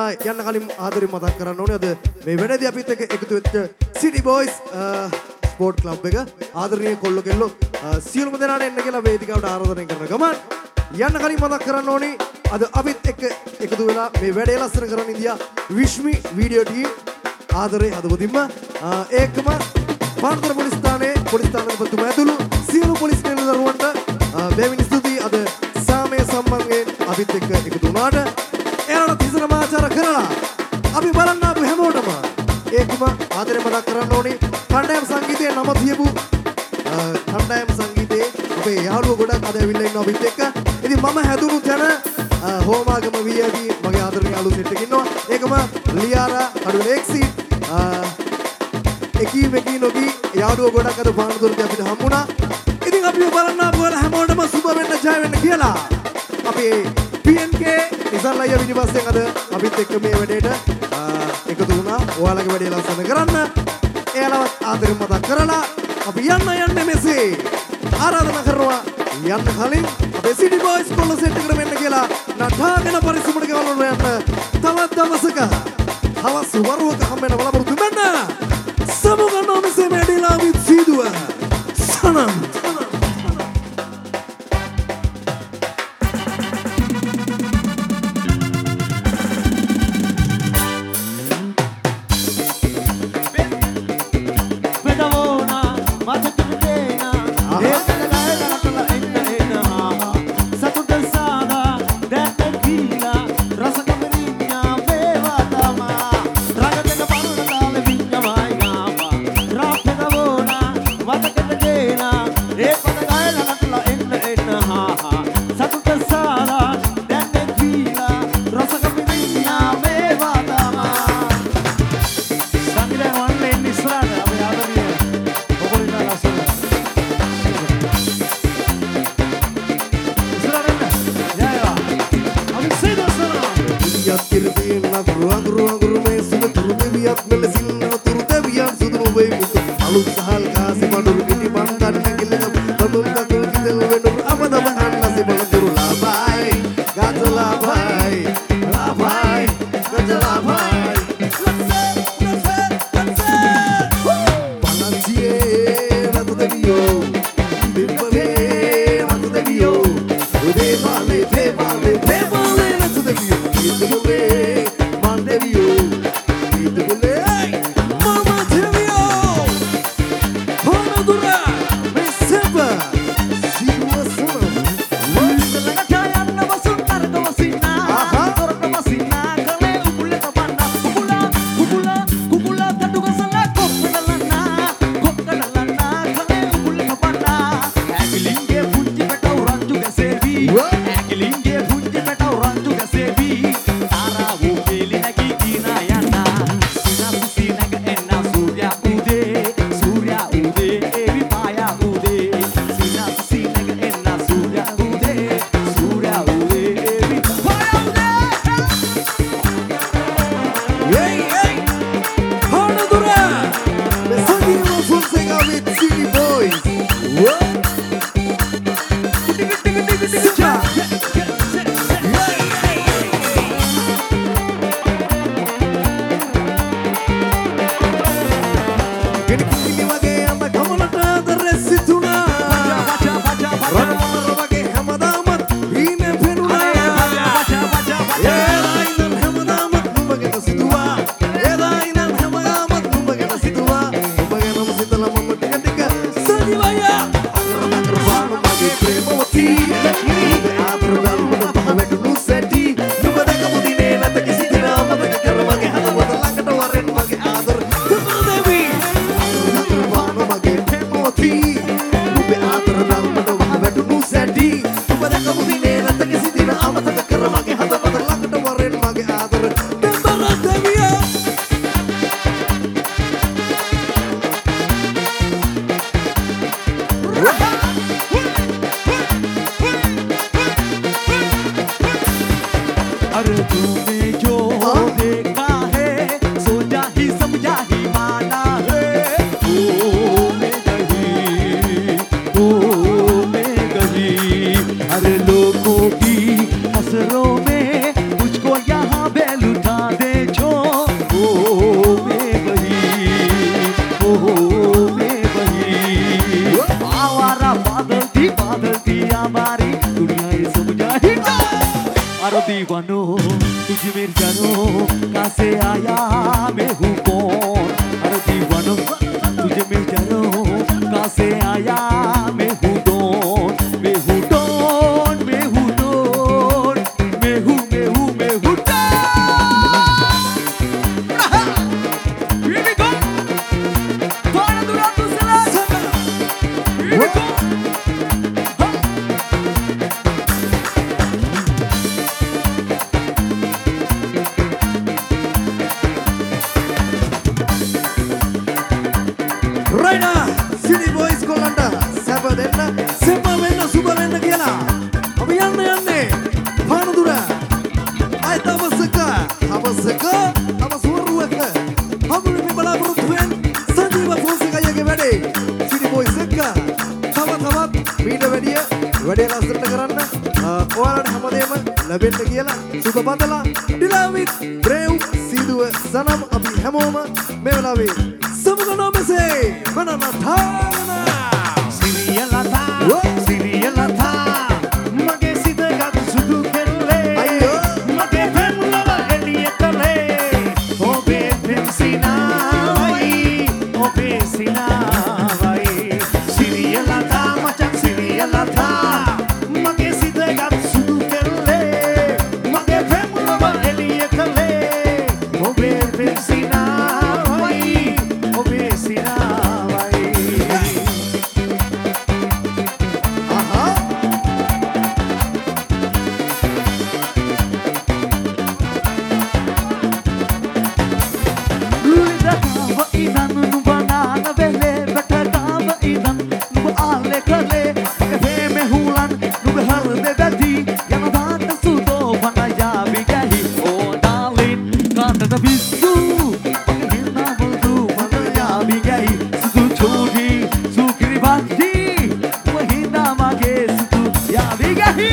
යන්න කලින් ආදරේ මතක් කරන්න ඕනේ අද මේ වැඩේදී අපිත් එක්ක එකතු වෙච්ච City Boys ස්පෝර්ට් ක්ලබ් එක ආදරණීය කොල්ල කෙල්ලෝ සියලුම දෙනාට එන්න කියලා වේදිකාවට ආරාධනය කරන ගමන් යන්න කලින් මතක් කරන්න ඕනේ අද අපිත් එක්ක එකතු වෙලා මේ වැඩේ ලස්සන කරන්න ඉඳියා විශ්මි වීඩියෝ ටීම් ආදරේ හදවතින්ම ඒකම පාන්දර පොලිස් ස්ථානයේ පොලිස් ස්ථානාධිපතිතුමා ඇතුළු සියලු පොලිස් නිලධාරීන්ට බෙහෙවින් ස්තුතියි අද සාමය සම්බන්ධයෙන් අපිත් එක්ක එකතු වුණාට එයාලට තිසර මාචාර කරලා අපි බලන්න ආපු හැමෝටම ඒකම ආදරේ මතක් කරන්න ඕනේ කණ්ඩායම් සංගීතයේ නම තියපු කණ්ඩායම් සංගීතයේ අපේ යාළුවෝ ගොඩක් අද ඇවිල්ලා ඉන්නවා අපිත් එක්ක. ඉතින් මම හැදුණු තැන හෝමාගම VIP මගේ ආදරණීය යාළුවෝ සෙට් එකක් ඉන්නවා. ඒකම ලියාරා කඩුවල එක්සීට් එකී මෙකී නොකී යාළුවෝ ගොඩක් අද පානදුරදී අපිට හම්බුණා. ඉතින් අපි බලන්න ආපු හැමෝටම සුබ වෙන්න ජය වෙන්න කියලා අපි PNK ඉස්සල්ලා විනිවාසයෙන් අද අපිත් එක්ක මේ වැඩේට එකතු වුණා. ඔයාලගේ වැඩේ ලස්සන කරන්න. එයාලවත් ආදරෙන් මතක් කරලා අපි යන්න මෙසේ ආරාධනා කරනවා. යන්න කලින් අපේ City Boys කොල්ල සෙට් එකට මෙන්න කියලා නටාගෙන පරිස්සමට ගෙවල් වල යන්න. තවත් දවසක හවස් වරුවක හම්බෙන්න බලාපොරොත්තු වෙන්න. සමුගන්නවා මෙසේ වැඩිලා විත් සීදුව. සනම් दीवानो तुझे मेरे जानो कहाँ से आया मैं हूँ कौन अरे दीवानो तुझे मेरे जानो कहाँ से आया मैं हूँ डॉन मैं हूँ डॉन मैं हूँ डॉन मैं हूँ Don Here we go Para durante o silêncio Here we go Raina City Boys කොල්ලන්ට සැප දෙන්න සෙම්ම වෙන්න සුබ වෙන්න කියලා අපි යන්නේ පානදුර අය තවසක අවසුරුවක හමුරු මේ බලාපොරොත්තු වෙන සංජීව ෆෝන්සේකාගේ වැඩේ City Boys එක තවත් මීට වැඩිය වැඩේ ලස්සනට කරන්න ඔයාලට හැමදේම ලැබෙන්න කියලා සුබ බඳලා ඩිලාවිත් බ්‍රේව් සීදුව සනම් අපි හැමෝම මේ වෙලාවේ සමුගනොමසේ මනනතාවන සිරියලතා මගේ සිත ගත් සුදු කෙල්ලේ මගේ පෙම්ලව එළිය කළේ ඔබේ පෙම්සිනාවයි ඔබේ සිනාවයි සිරියලතා මචං සිරියලතා මගේ සිත ගත් සුදු කෙල්ලේ මගේ පෙම්ලව එළිය කළේ ඔබේ පෙම්සිනාවයි ඔබේ සිනාවයි ඉදන් නුඹ නාන වෙලේ වැටතාව ඉදන් නුඹ ආලේ කලේ මගේ මෙහුලන් නුඹ හරදේ වැදි යන දාට සුදෝ වන යාවි ගැහි ඕ ඩාලින් කාටද පිස්සු මගේ හිනා මුදු වන යාවි ගැහි සුදු චෝඩි සුකිරි බක්ටි වහිනා මගේ සුදු යාවි ගැහි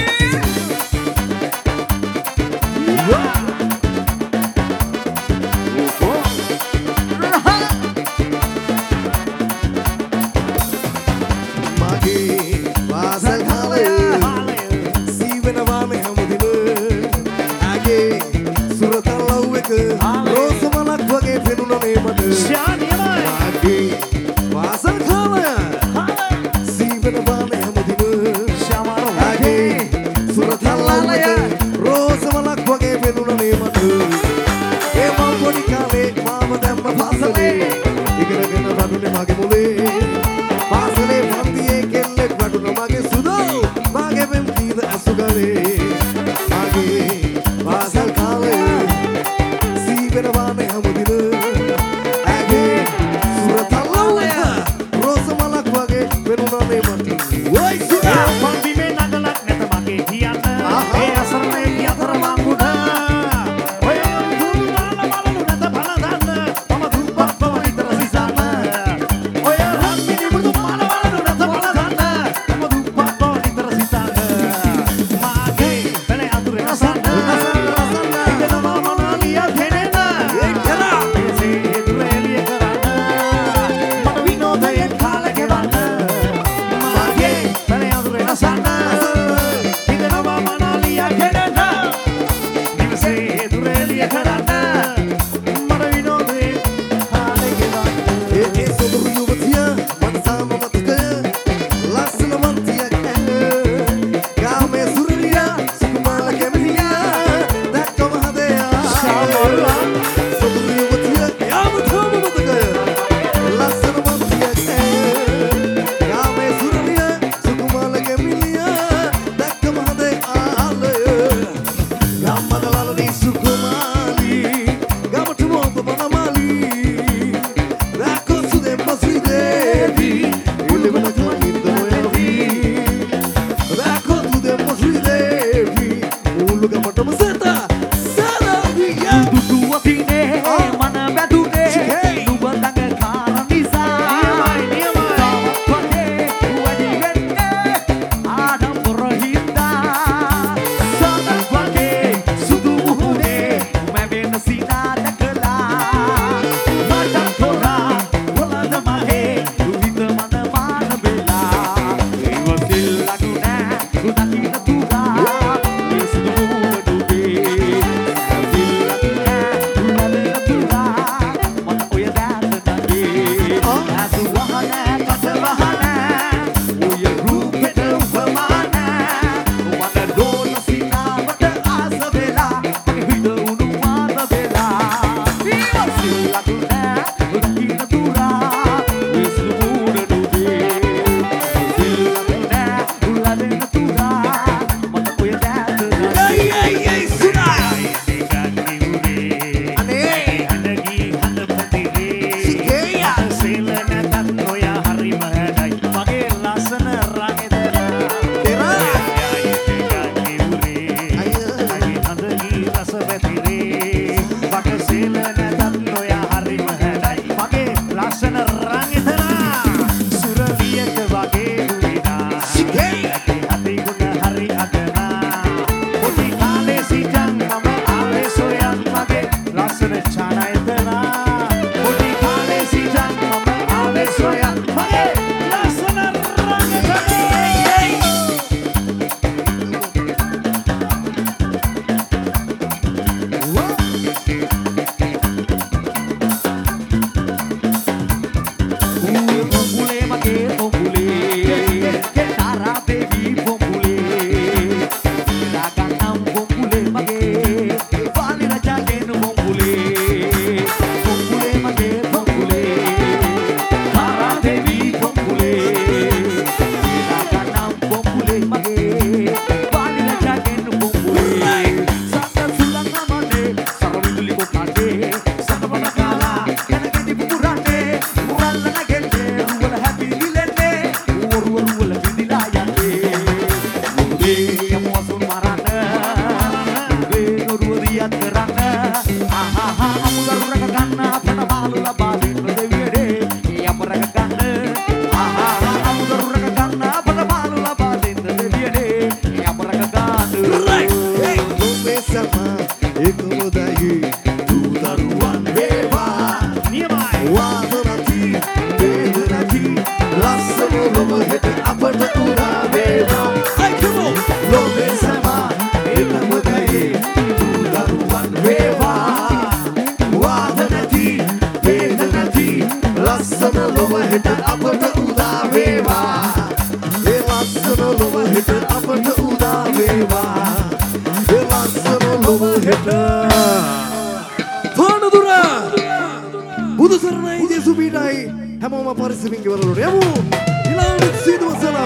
Panadura Budu Saranai Jesu Bidai Hamoma Parisimingi Varalu Yamu Ilan Sidu Salam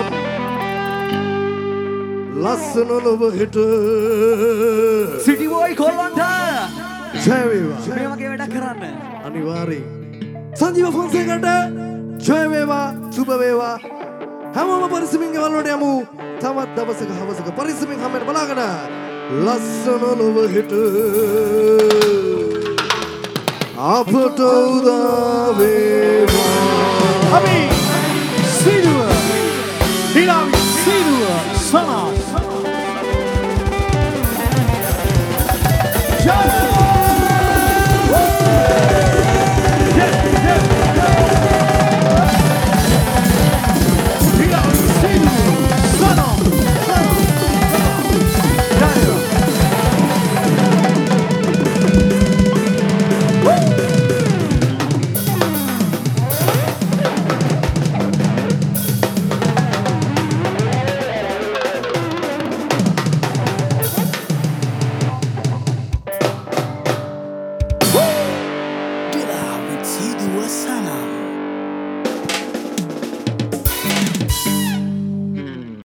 Lassana Lova Hitter City Boy Kolanta Jaiva මේ වගේ වැඩක් කරන්න අනිවාර්යෙන් සංජීව ෆොන්සේකට ජය වේවා සුබ වේවා හැමෝම පරිස්සමින් ගෙවල් වලට යමු තවත් දවසක හවසක පරිස්සමින් හැමෝම බලාගෙන ලස්සන ලොව හිට අපට උදා වේවා අපි සිරුව හිලාවි සිරුව සනා Get out and see the what's